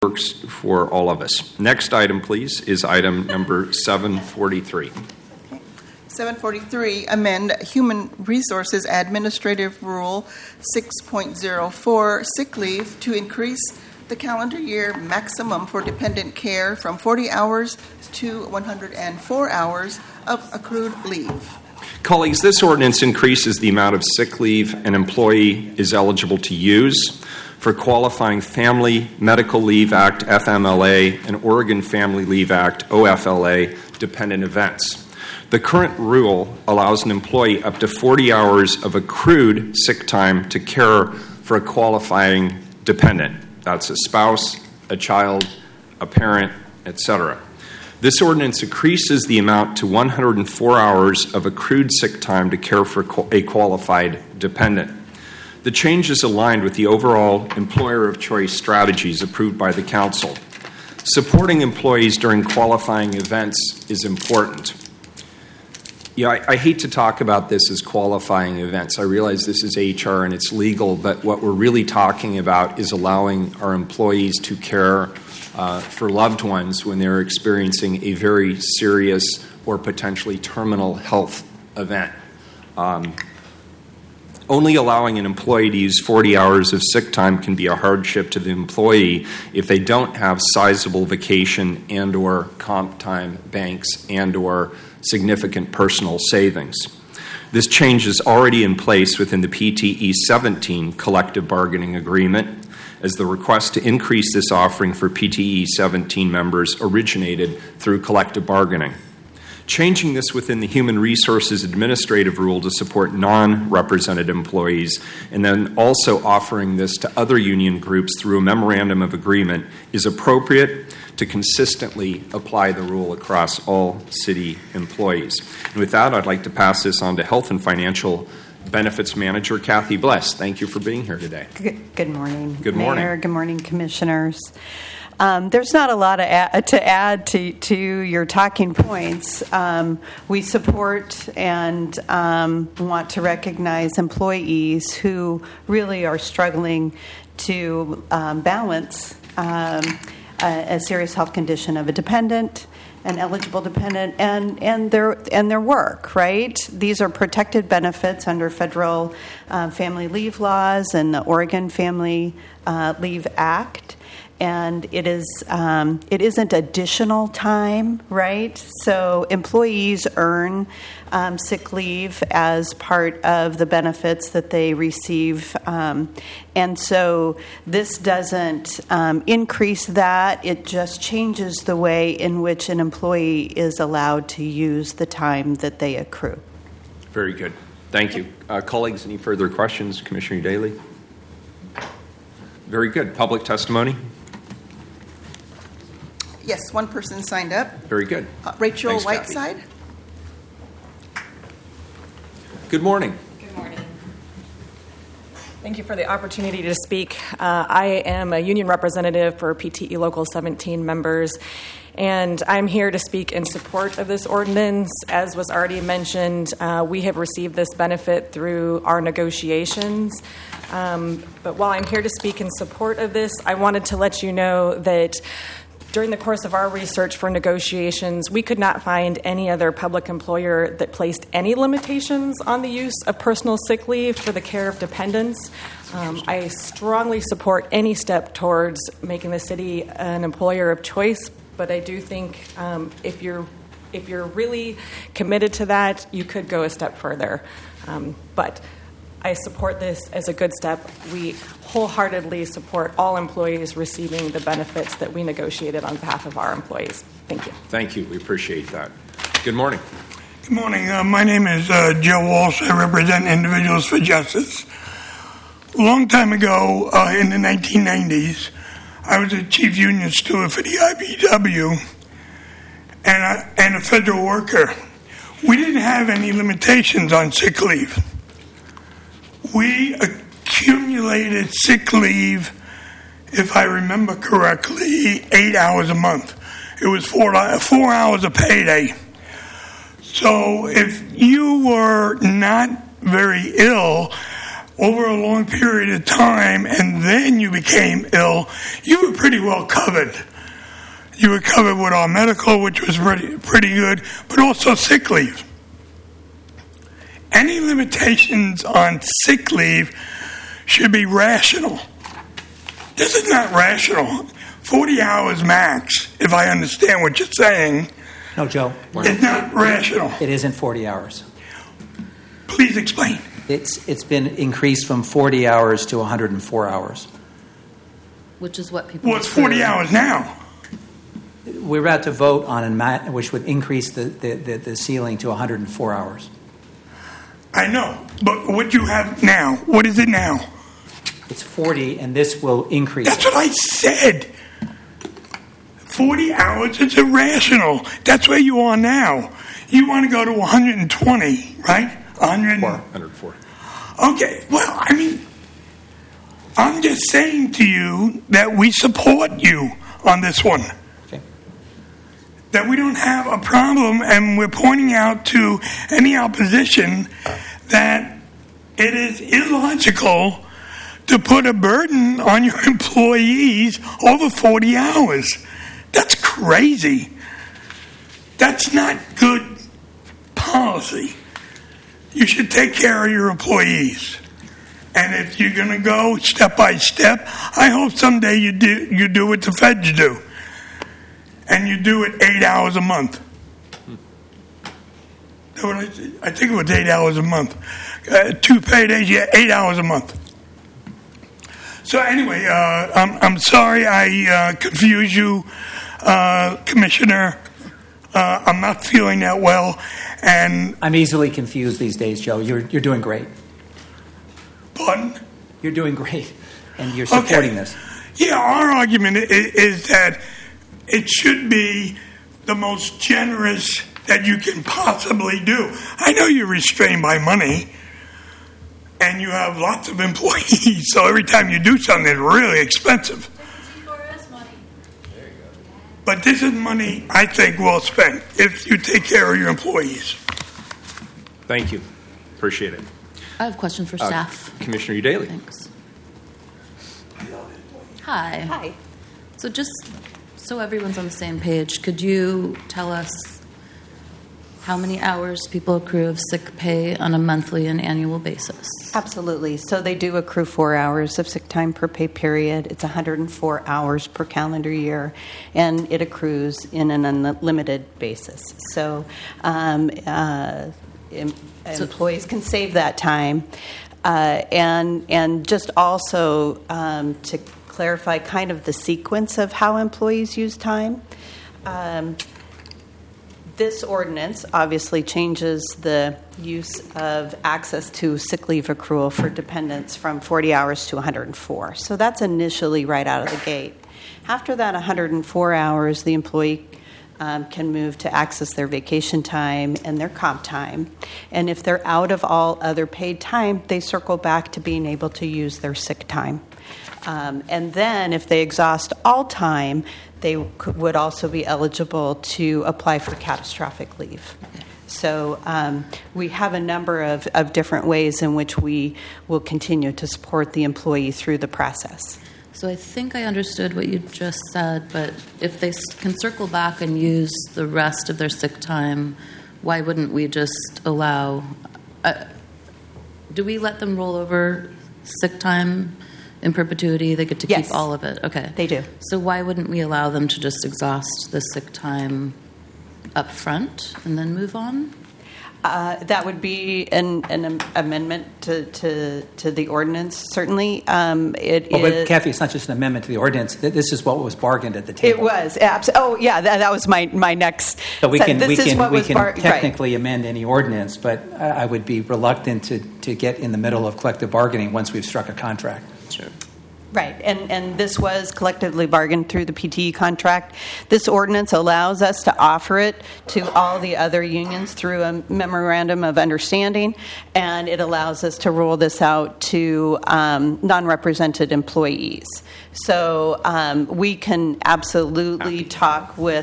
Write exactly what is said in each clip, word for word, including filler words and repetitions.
works for all of us. Next item, please, is item number seven forty-three. seven forty-three, amend Human Resources Administrative Rule six point oh four, sick leave, to increase the calendar year maximum for dependent care from forty hours to one hundred four hours of accrued leave. Colleagues, this ordinance increases the amount of sick leave an employee is eligible to use for qualifying Family Medical Leave Act, F M L A, and Oregon Family Leave Act, O F L A, dependent events. The current rule allows an employee up to forty hours of accrued sick time to care for a qualifying dependent. That's a spouse, a child, a parent, et cetera. This ordinance increases the amount to one hundred four hours of accrued sick time to care for a qualified dependent. The change is aligned with the overall employer of choice strategies approved by the Council. Supporting employees during qualifying events is important. Yeah, I, I hate to talk about this as qualifying events. I realize this is H R and it's legal, but what we're really talking about is allowing our employees to care uh, for loved ones when they're experiencing a very serious or potentially terminal health event. Um, only allowing an employee to use forty hours of sick time can be a hardship to the employee if they don't have sizable vacation and or comp time banks and or significant personal savings. This change is already in place within the P T E seventeen collective bargaining agreement, as the request to increase this offering for P T E seventeen members originated through collective bargaining. Changing this within the Human Resources Administrative Rule to support non-represented employees, and then also offering this to other union groups through a memorandum of agreement, is appropriate to consistently apply the rule across all city employees. And with that, I'd like to pass this on to Health and Financial Benefits Manager Kathy Bless. Thank you for being here today. Good, good morning, Good morning. Mayor. Good morning, Commissioners. Um, there's not a lot of a- to add to, to your talking points. Um, we support and um, want to recognize employees who really are struggling to um, balance um, a, a serious health condition of a dependent, an eligible dependent, and, and their and their work, right? These are protected benefits under federal uh, family leave laws and the Oregon Family uh, Leave Act. And it is um, it isn't additional time, right? So employees earn um, sick leave as part of the benefits that they receive, um, and so this doesn't um, increase that. It just changes the way in which an employee is allowed to use the time that they accrue. Very good. Thank you. Uh, colleagues, any further questions? Commissioner Daly? Very good. Public testimony? Yes, one person signed up. Very good. Uh, Rachel Thanks, Whiteside. Kathy. Good morning. Good morning. Thank you for the opportunity to speak. Uh, I am a union representative for P T E Local seventeen members, and I'm here to speak in support of this ordinance. As was already mentioned, uh, we have received this benefit through our negotiations. Um, but while I'm here to speak in support of this, I wanted to let you know that during the course of our research for negotiations, we could not find any other public employer that placed any limitations on the use of personal sick leave for the care of dependents. Um, I strongly support any step towards making the city an employer of choice, but I do think um, if you're if you're really committed to that, you could go a step further. Um, but I support this as a good step. We wholeheartedly support all employees receiving the benefits that we negotiated on behalf of our employees. Thank you. Thank you. We appreciate that. Good morning. Good morning. Uh, my name is uh, Joe Walsh. I represent Individuals for Justice. A long time ago, uh, in the nineteen nineties, I was a chief union steward for the I B W and a, and a federal worker. We didn't have any limitations on sick leave. We accumulated sick leave, if I remember correctly, eight hours a month. It was four, four hours a payday. So if you were not very ill over a long period of time and then you became ill, you were pretty well covered. You were covered with our medical, which was pretty, pretty good, but also sick leave. Any limitations on sick leave should be rational. This is not rational. forty hours max, if I understand what you're saying. No, Joe. It's not rational. It isn't forty hours. Please explain. It's It's been increased from forty hours to one hundred four hours. Which is what people... Well, it's forty hours now. We're about to vote on a ma- which would increase the, the, the, the ceiling to one hundred four hours. I know, but what you have now, what is it now? It's forty, and this will increase. That's what I said. forty hours is irrational. That's where you are now. You want to go to one hundred twenty, right? one hundred one hundred four. Okay, well, I mean, I'm just saying to you that we support you on this one. Okay. That we don't have a problem, and we're pointing out to any opposition that it is illogical to put a burden on your employees over forty hours. That's crazy. That's not good policy. You should take care of your employees. And if you're going to go step by step, I hope someday you do you do what the feds do. And you do it eight hours a month. I think it was eight hours a month. Uh, two paydays, yeah, eight hours a month. So anyway, uh, I'm, I'm sorry I uh, confused you, uh, Commissioner. Uh, I'm not feeling that well. And I'm easily confused these days, Joe. You're you're doing great. Pardon? You're doing great, and you're supporting okay. this. Yeah, our argument is, is that it should be the most generous that you can possibly do. I know you're restrained by money, and you have lots of employees, so every time you do something, it's really expensive. But this is money, I think, well spent if you take care of your employees. Thank you. Appreciate it. I have a question for Uh, staff. Commissioner Udaly. Thanks. Hi. Hi. So just so everyone's on the same page, could you tell us how many hours people accrue of sick pay on a monthly and annual basis? Absolutely. So they do accrue four hours of sick time per pay period. It's one hundred four hours per calendar year, and it accrues in an unlimited basis. So um, uh, em- So- employees can save that time. Uh, and and just also um, to clarify kind of the sequence of how employees use time. Um, This ordinance obviously changes the use of access to sick leave accrual for dependents from forty hours to one hundred four. So that's initially right out of the gate. After that one hundred four hours, the employee um, can move to access their vacation time and their comp time. And if they're out of all other paid time, they circle back to being able to use their sick time. Um, and then if they exhaust all time, they could, would also be eligible to apply for catastrophic leave. So um, we have a number of, of different ways in which we will continue to support the employee through the process. So I think I understood what you just said, but if they s- can circle back and use the rest of their sick time, why wouldn't we just allow... Uh, do we let them roll over sick time in perpetuity? They get to Yes. keep all of it? Okay. They do. So why wouldn't we allow them to just exhaust the sick time up front and then move on? Uh, that would be an, an am- amendment to, to, to the ordinance, certainly. Um, it Well, is, but Kathy, it's not just an amendment to the ordinance. Th- This is what was bargained at the It table. was. Abs- oh, yeah, that, that was my, my next. So we so can this we is can what we was can bar- right. technically amend any ordinance, but I I would be reluctant to, to get in the middle of collective bargaining once we've struck a contract. Sure. Right, and, and this was collectively bargained through the P T E contract. This ordinance allows us to offer it to all the other unions through a memorandum of understanding, and it allows us to roll this out to um, non-represented employees. So um, we can absolutely talk with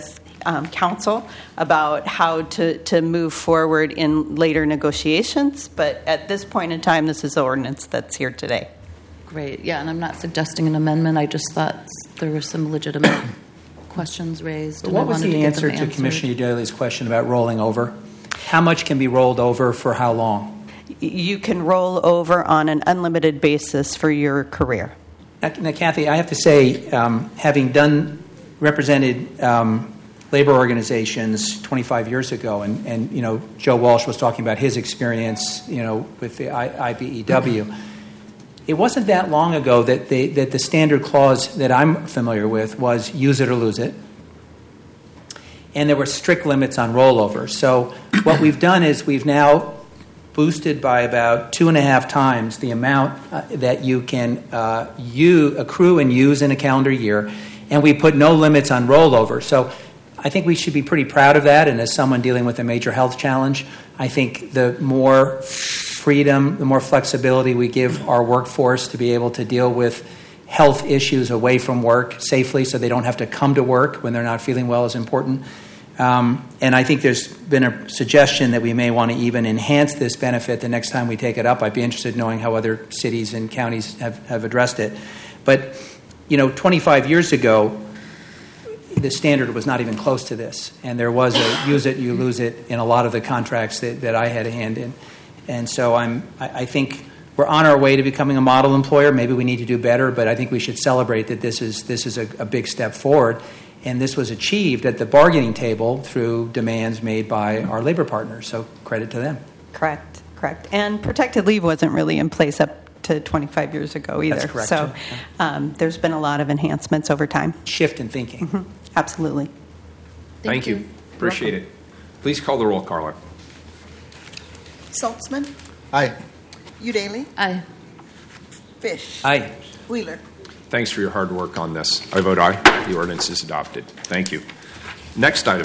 um, council about how to, to move forward in later negotiations. But at this point in time, this is the ordinance that's here today. Great. Yeah, and I'm not suggesting an amendment. I just thought there were some legitimate questions raised. And I What was wanted the to get answer them to answered. Commissioner Daly's question about rolling over? How much can be rolled over for how long? You can roll over on an unlimited basis for your career. Now, now Kathy, I have to say, um, having done represented um, labor organizations twenty-five years ago, and, and you know, Joe Walsh was talking about his experience, you know, with the I, I B E W. Mm-hmm. It wasn't that long ago that the, that the standard clause that I'm familiar with was use it or lose it. And there were strict limits on rollover. So what we've done is we've now boosted by about two and a half times the amount uh, that you can uh, you accrue and use in a calendar year. And we put no limits on rollover. So I think we should be pretty proud of that. And as someone dealing with a major health challenge, I think the more freedom, the more flexibility we give our workforce to be able to deal with health issues away from work safely so they don't have to come to work when they're not feeling well is important. Um, and I think there's been a suggestion that we may want to even enhance this benefit the next time we take it up. I'd be interested in knowing how other cities and counties have, have addressed it. But, you know, twenty-five years ago, the standard was not even close to this. And there was a use it, you lose it in a lot of the contracts that, that I had a hand in. And so I'm, I, I think we're on our way to becoming a model employer. Maybe we need to do better, but I think we should celebrate that this is this is a, a big step forward. And this was achieved at the bargaining table through demands made by our labor partners. So credit to them. Correct, correct. And protected leave wasn't really in place up to twenty-five years ago either. That's correct, So yeah. um, there's been a lot of enhancements over time. Shift in thinking. Mm-hmm. Absolutely. Thank, Thank you. you. Appreciate it. Please call the roll, Carla. Saltzman, Aye. Udaly, Aye. Fish, Aye. Wheeler. Thanks for your hard work on this. I vote aye. The ordinance is adopted. Thank you. Next item.